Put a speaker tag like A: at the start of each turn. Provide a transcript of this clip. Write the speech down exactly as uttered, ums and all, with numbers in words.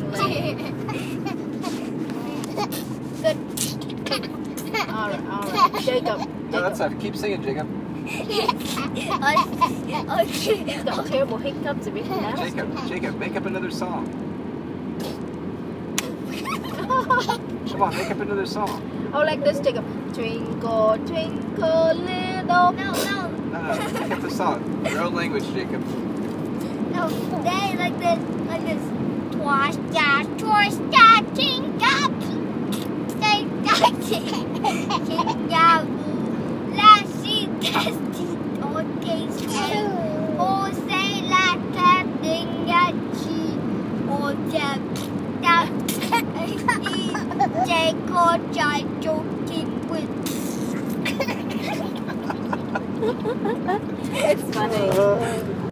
A: lane.
B: Good.
A: Alright, alright. Jacob.
C: No,
A: Jacob.
C: that's enough. Keep singing, Jacob.
B: Okay.
A: He's got terrible hiccups if he can
C: Jacob, Jacob, make up another song. Come on, make up another song.
A: Oh, like this, Jacob. Twinkle, twinkle, little.
B: No, no.
C: No, no, make up the song. Your own language, Jacob.
B: No. They like this. Like this. Twice that, twice that, twinkle. Say that, twinkle. Let's see this. Okay, oh, say like that thing that she or that that take or try joking with.
A: It's funny.